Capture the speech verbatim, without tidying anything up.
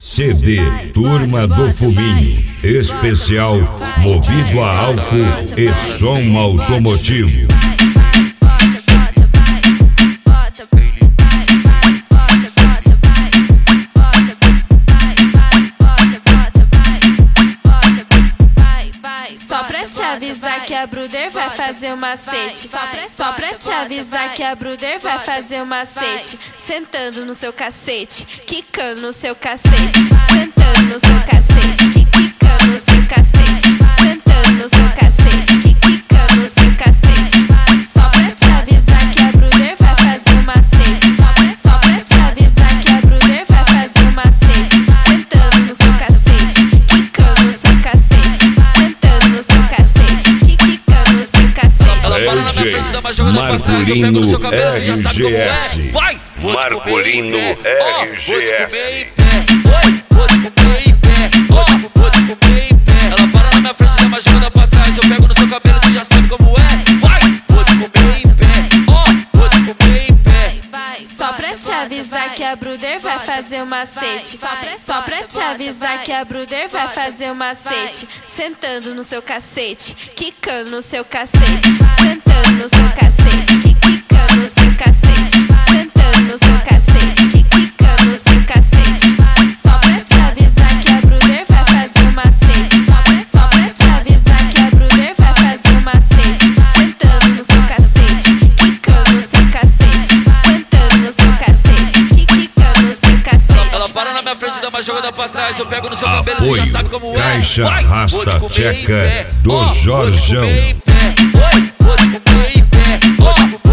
C D Turma do Fuminho, especial movido a álcool e som automotivo. Só pra te avisar que a Bruder vai fazer um macete. Só pra te avisar que a Bruder vai fazer um macete. Sentando no seu cacete, quicando no seu cacete. Sentando no seu cacete, quicando no seu cacete. Sentando no seu cacete, quicando no seu cacete. Só pra te avisar que a Bruder vai fazer um macete. Só pra te avisar que a Bruder vai fazer um macete. Sentando no seu cacete, quicando no seu cacete. Sentando no seu cacete, quicando no seu cacete. D J Marcolino R G S. Marcolino R G S. Vou te comer em pé, vou te comer em pé. Ela para na minha frente, dá uma jogada pra trás. Eu pego no seu cabelo, tu já sabe como é. Vai, vou te comer em pé, ó, vou te comer em pé. Só pra te avisar que a Bruder vai fazer um macete. Só pra te avisar que a Bruder vai fazer um macete. Sentando no seu cacete, quicando no seu cacete. Sentando no seu cacete, quicando no seu cacete. Sentando no seu cacete, quicando no seu cacete. Só pra te avisar que a Bruder vai fazer um macete. Só pra te avisar que a Bruder vai fazer um macete. Sentando no seu cacete, quicando no seu cacete. Sentando no seu cacete, quicando no seu cacete. Ela para na minha frente, dá uma jogada pra trás. Eu pego no seu cabelo, tu Apoio já sabe como é. Caixa Vai, Rasta vou te comer em Tcheca pé, do ó, vou te Jorjão. comer em pé. Oi, vou te comer em pé, ó,